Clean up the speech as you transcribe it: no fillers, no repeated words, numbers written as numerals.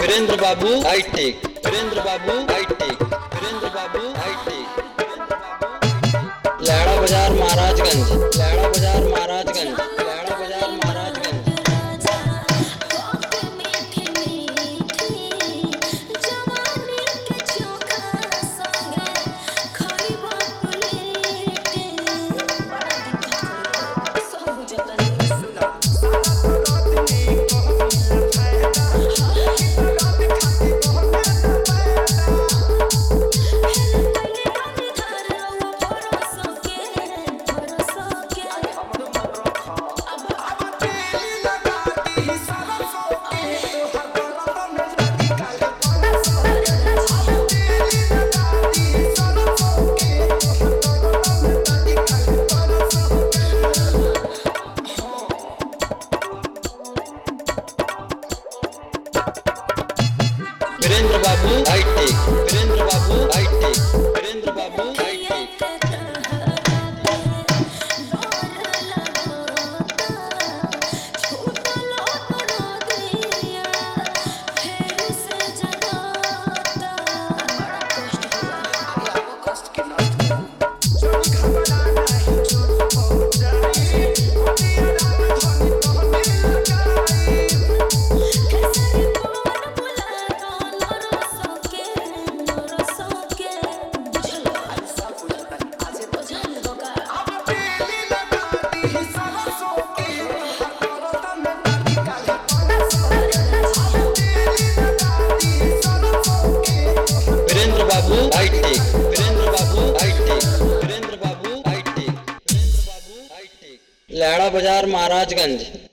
वीरेंद्र बाबू हाईटेक, वीरेंद्र बाबू हाईटेक, वीरेंद्र बाबू हाईटेक, लैड़ा बाजार महाराजगंज, लैड़ा बाजार महाराजगंज, लैड़ा बाजार महाराजगंज। वीरेंद्र बाबू हाईटेक, वीरेंद्र बाबू हाईटेक, वीरेंद्र बाबू हाईटेक। वीरेंद्र बाबू हाईटेक, वीरेंद्र बाबू हाईटेक, वीरेंद्र बाबू हाईटेक, वीरेंद्र बाबू हाईटेक, लैड़ा बाजार महाराजगंज।